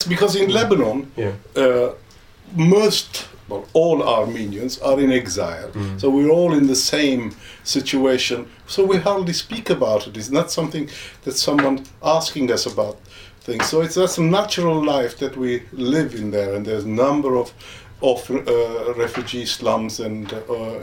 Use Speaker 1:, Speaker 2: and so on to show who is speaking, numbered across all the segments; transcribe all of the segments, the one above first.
Speaker 1: Because in Lebanon, all Armenians are in exile. So we're all in the same situation. So we hardly speak about it. It's not something that someone asking us about things. So that's a natural life that we live in there. And there's a number of refugee slums and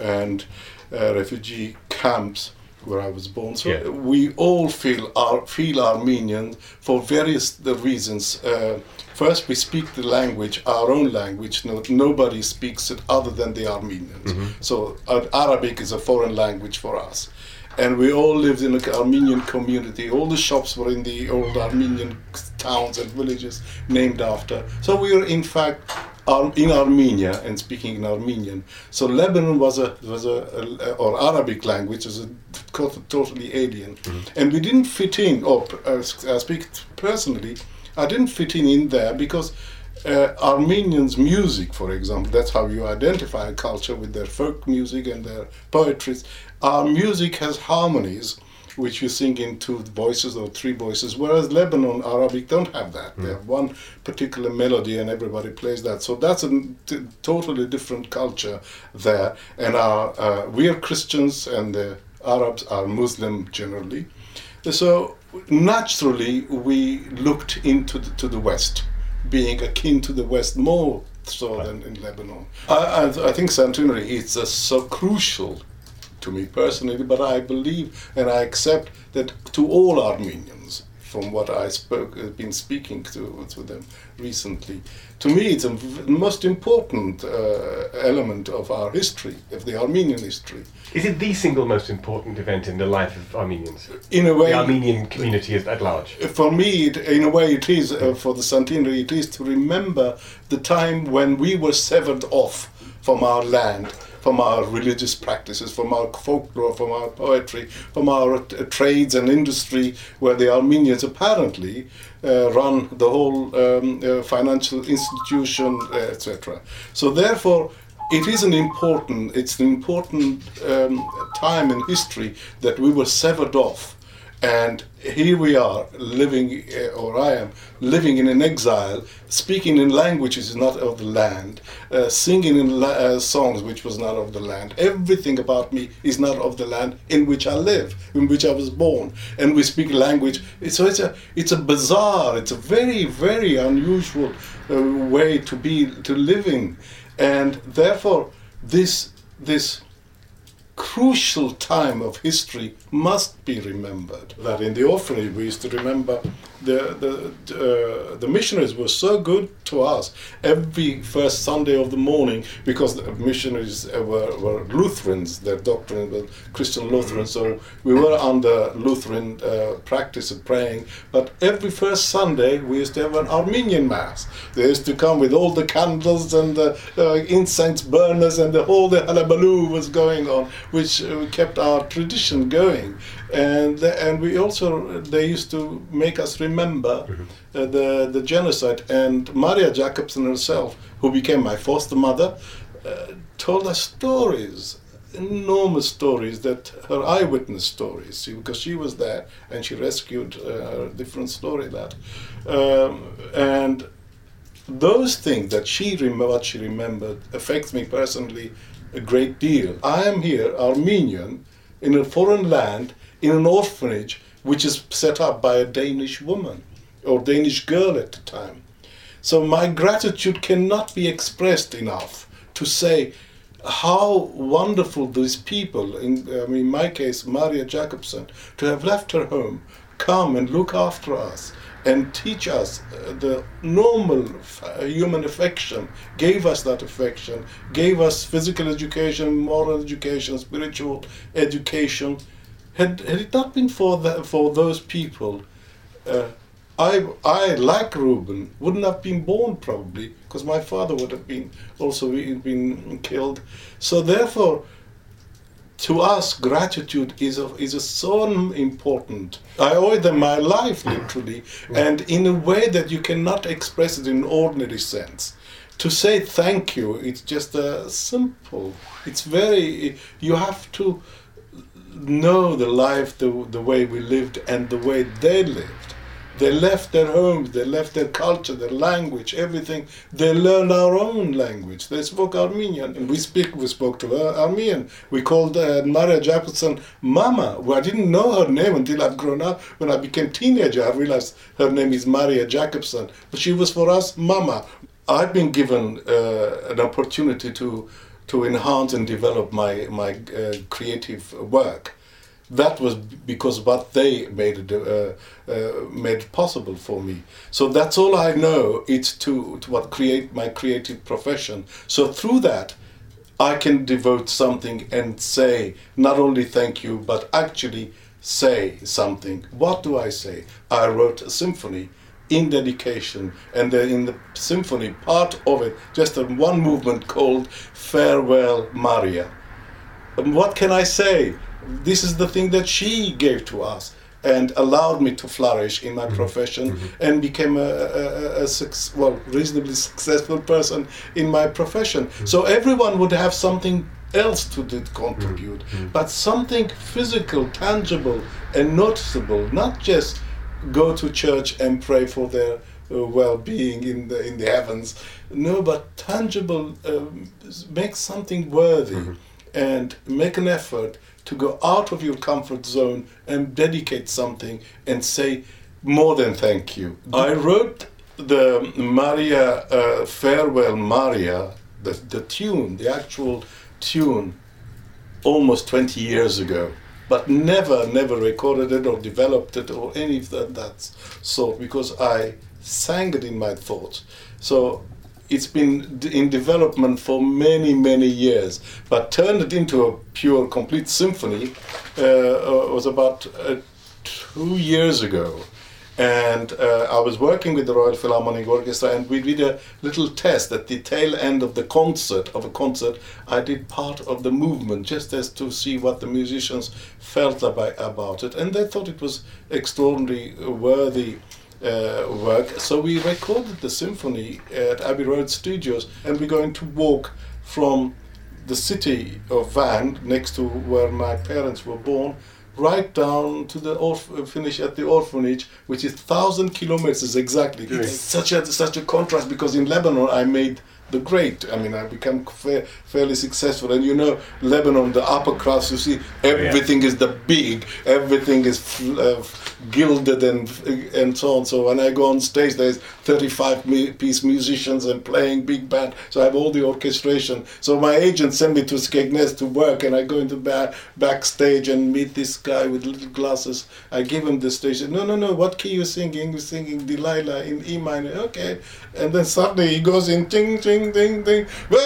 Speaker 1: refugee camps where I was born. So we all feel Armenian for various reasons. First, we speak the language, our own language. Nobody speaks it other than the Armenians. So Arabic is a foreign language for us. And we all lived in an Armenian community. All the shops were in the old Armenian towns and villages named after. So we were, in fact, in Armenia and speaking in Armenian. So Lebanon was or Arabic language was totally alien. And we didn't fit in, I speak personally, I didn't fit in there because Armenians' music, for example, that's how you identify a culture with their folk music and their poetry. Our music has harmonies which you sing in two voices or three voices, whereas Lebanon, Arabic don't have that. They have one particular melody and everybody plays that. So that's a totally different culture there. And we are Christians and the Arabs are Muslim generally. So naturally we looked into the West, being akin to the West more so than in Lebanon. I think centenary is so crucial to me personally, but I believe and I accept that to all Armenians, from what I been speaking to them recently, to me it's the most important element of our history, of the Armenian history.
Speaker 2: Is it the single most important event in the life of Armenians?
Speaker 1: In a way,
Speaker 2: the Armenian community is at large.
Speaker 1: For me, in a way, it is. For the centenary, it is to remember the time when we were severed off from our land, from our religious practices, from our folklore, from our poetry, from our trades and industry, where the Armenians apparently run the whole financial institution, etc. So therefore, it's an important time in history that we were severed off. And here we are living, or I am living in an exile, speaking in languages not of the land, singing in songs which was not of the land. Everything about me is not of the land in which I live, in which I was born. And we speak language. So it's a bizarre, it's a very, very unusual way to live in. And therefore, this crucial time of history must be remembered. That in the orphanage we used to remember the missionaries were so good to us every first Sunday of the morning, because the missionaries were Lutherans, their doctrine was Christian Lutheran, so we were under Lutheran practice of praying, but every first Sunday we used to have an Armenian Mass. They used to come with all the candles and the incense burners and the whole hullabaloo was going on, which kept our tradition going. And we also, they used to make us remember the genocide. And Maria Jacobson herself, who became my foster mother, told us stories, enormous stories, that her eyewitness stories, because she was there and she rescued a different story that. And those things that what she remembered affects me personally a great deal. I am here, Armenian, in a foreign land, in an orphanage which is set up by a Danish woman or Danish girl at the time. So my gratitude cannot be expressed enough to say how wonderful these people, in my case Maria Jacobson, to have left her home, come and look after us and teach us the normal human affection, gave us that affection, gave us physical education, moral education, spiritual education. Had it not been for those people, I, like Reuben, wouldn't have been born probably, because my father would have been killed. So therefore, to us, gratitude is so important. I owe them my life, literally, and in a way that you cannot express it in ordinary sense. To say thank you, it's just simple. It's you have to know the life, the way we lived and the way they lived. They left their homes, they left their culture, their language, everything. They learned our own language. They spoke Armenian, and we spoke to her Armenian. We called Maria Jacobson Mama. Well, I didn't know her name until I've grown up. When I became teenager, I realized her name is Maria Jacobson, but she was for us Mama. I've been given an opportunity to enhance and develop my creative work. That was because what they made possible for me. So that's all I know. It's to what create my creative profession. So through that, I can devote something and say not only thank you, but actually say something. What do I say? I wrote a symphony in dedication, and in the symphony, part of it, just one movement called Farewell Maria. And what can I say? This is the thing that she gave to us and allowed me to flourish in my profession and became a reasonably successful person in my profession. So everyone would have something else to contribute, but something physical, tangible and noticeable, not just go to church and pray for their well-being in the heavens. No, but tangible, make something worthy and make an effort to go out of your comfort zone and dedicate something and say more than thank you. I wrote the Maria, Farewell Maria, the tune, the actual tune, almost 20 years ago, but never recorded it or developed it or any of that sort, because I sang it in my thoughts. So it's been in development for many years, but turned it into a pure, complete symphony was about 2 years ago. And I was working with the Royal Philharmonic Orchestra, and we did a little test at the tail end of a concert. I did part of the movement just as to see what the musicians felt about it, and they thought it was extraordinarily worthy work. So we recorded the symphony at Abbey Road Studios, and we're going to walk from the city of Van, next to where my parents were born, right down to the finish at the orphanage, which is 1,000 kilometers exactly. Great. It's such a contrast, because in Lebanon I made the great. I mean, I become fairly successful, and you know, Lebanon, the upper class, you see, everything is the big, everything is gilded and so on. So when I go on stage, there's 35-piece musicians and playing big band. So I have all the orchestration. So my agent sent me to Skegness to work, and I go into backstage and meet this guy with little glasses. I give him the stage. No, what key you singing? You're singing Delilah in E minor. Okay. And then suddenly he goes in, ting, ting, ting, ting,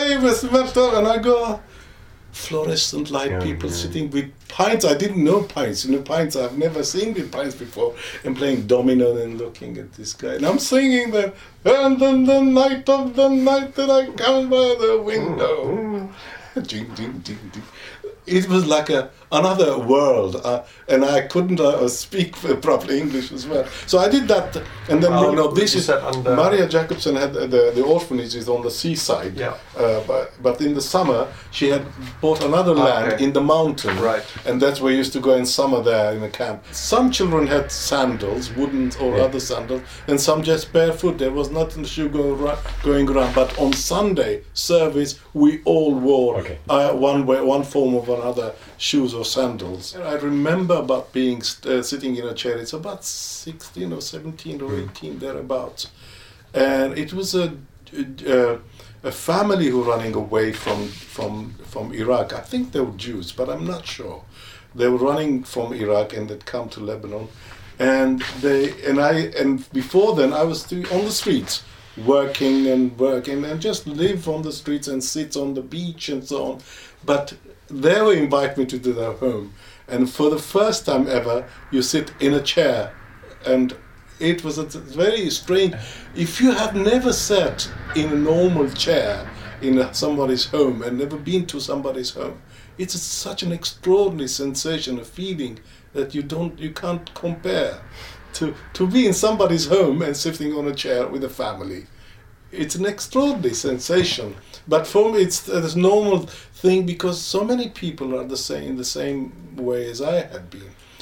Speaker 1: and I go, fluorescent light, people sitting with pints. I didn't know pints. Pints, I've never seen with pints before. And playing domino and looking at this guy. And I'm singing that, and then the night of the night that I come by the window. Ding, ding, ding, ding. It was like another world, and I couldn't speak properly English as well. So I did that, and then this is Maria Jacobson had the orphanage is on the seaside. Yeah. But in the summer she had bought another land in the mountain, right? And that's where we used to go in summer there in the camp. Some children had sandals, wooden or other sandals, and some just barefoot. There was nothing shoe going around. But on Sunday service, we all wore one form of another, shoes or sandals. I remember about being sitting in a chair. It's about 16 or 17 or 18 thereabouts, and it was a family who were running away from Iraq. I think they were Jews, but I'm not sure. They were running from Iraq and they'd come to Lebanon, and before then I was still on the streets, working and just live on the streets and sit on the beach and so on. But they would invite me to their home, and for the first time ever, you sit in a chair, and it was very strange. If you have never sat in a normal chair in somebody's home and never been to somebody's home, it's such an extraordinary sensation, a feeling that you can't compare to be in somebody's home and sitting on a chair with a family. It's an extraordinary sensation, but for me it's a normal thing, because so many people are the same way as I had been.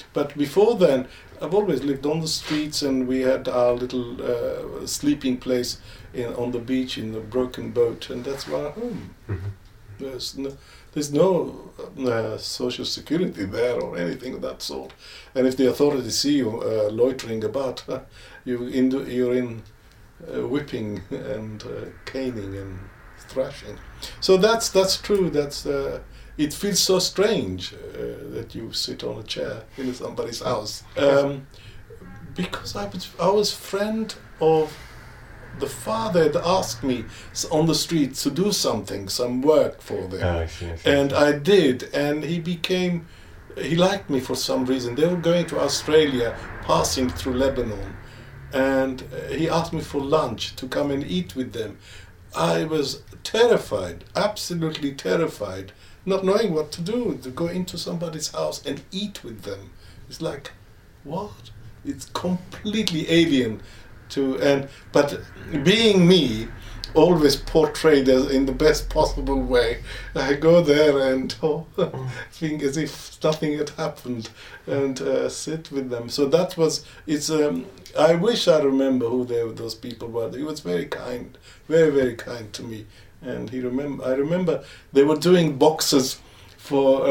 Speaker 1: But before then, I've always lived on the streets, and we had our little sleeping place on the beach in the broken boat, and that's our home. There's no social security there or anything of that sort. And if the authorities see you loitering about, you're in whipping and caning and thrashing. So that's true. It feels so strange that you sit on a chair in somebody's house. Because I was friend of the father had asked me on the street to do some work for them.
Speaker 2: Oh, I see.
Speaker 1: And I did, and he liked me for some reason. They were going to Australia, passing through Lebanon, and he asked me for lunch to come and eat with them. I was terrified, absolutely terrified, not knowing what to do, to go into somebody's house and eat with them. It's like, what? It's completely alien but being me, always portrayed as in the best possible way, I go there and think as if nothing had happened, and sit with them. So I wish I remember who those people were. He was very kind, very, very kind to me. And I remember they were doing boxes for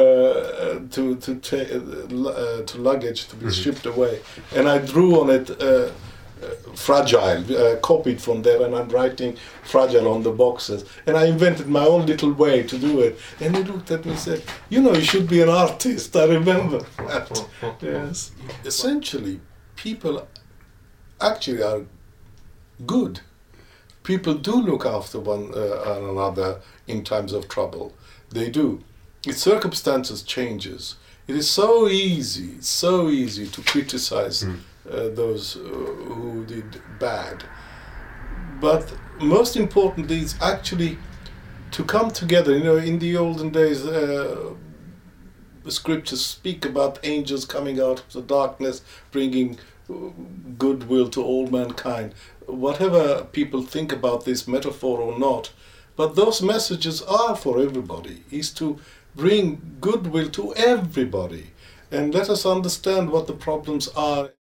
Speaker 1: to luggage to be shipped away, and I drew on it fragile, copied from there, and I'm writing fragile on the boxes, and I invented my own little way to do it. And he looked at me and said, you should be an artist. I remember that. Yes. Essentially, people actually are good. People do look after one another in times of trouble. They do. If circumstances changes, it is so easy to criticize those who did bad. But most importantly, it's actually to come together. In the olden days, the scriptures speak about angels coming out of the darkness, bringing goodwill to all mankind. Whatever people think about this metaphor or not, but those messages are for everybody, is to bring goodwill to everybody. And let us understand what the problems are.